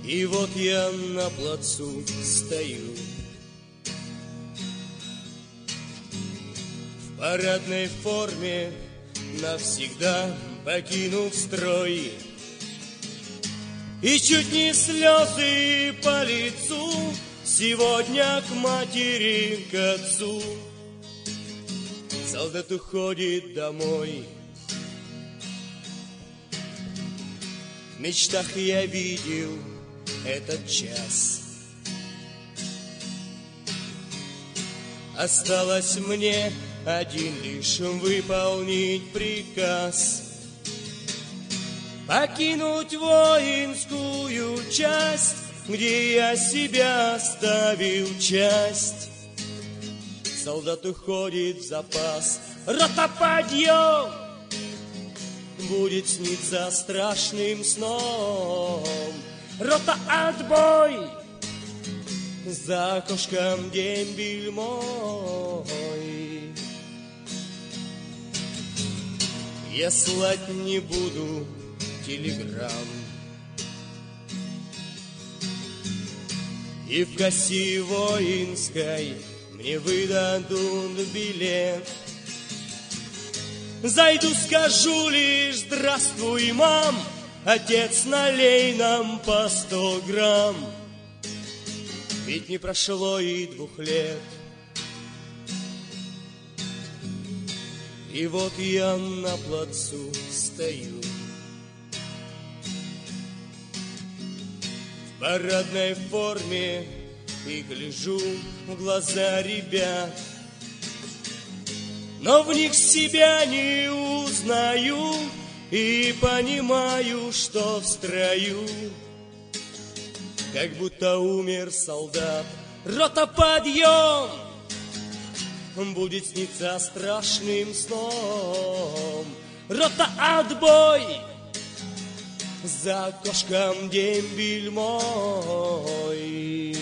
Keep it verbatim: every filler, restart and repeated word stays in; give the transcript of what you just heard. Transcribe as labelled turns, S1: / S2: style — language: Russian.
S1: И вот я на плацу стою, в парадной форме, навсегда покинув строй. И чуть не слезы по лицу, сегодня к матери, к отцу. Солдат уходит домой. В мечтах я видел этот час. Осталось мне один лишь выполнить приказ, покинуть воинскую часть, где я себя оставил часть. Солдат уходит в запас. Рота, подъем! Будет сниться страшным сном. Рота, отбой! За окошком дембель мой. Я слать не буду телеграмм, и в кассе воинской мне выдадут билет. Зайду, скажу лишь: здравствуй, мам, отец, налей нам по сто грамм. Ведь не прошло и двух лет. И вот я на плацу стою, в парадной форме, и гляжу в глаза ребят, но в них себя не узнаю и понимаю, что в строю как будто умер солдат. Рота, подъем! Будет сниться страшным сном. Рота, отбой! За окошком дембель мой.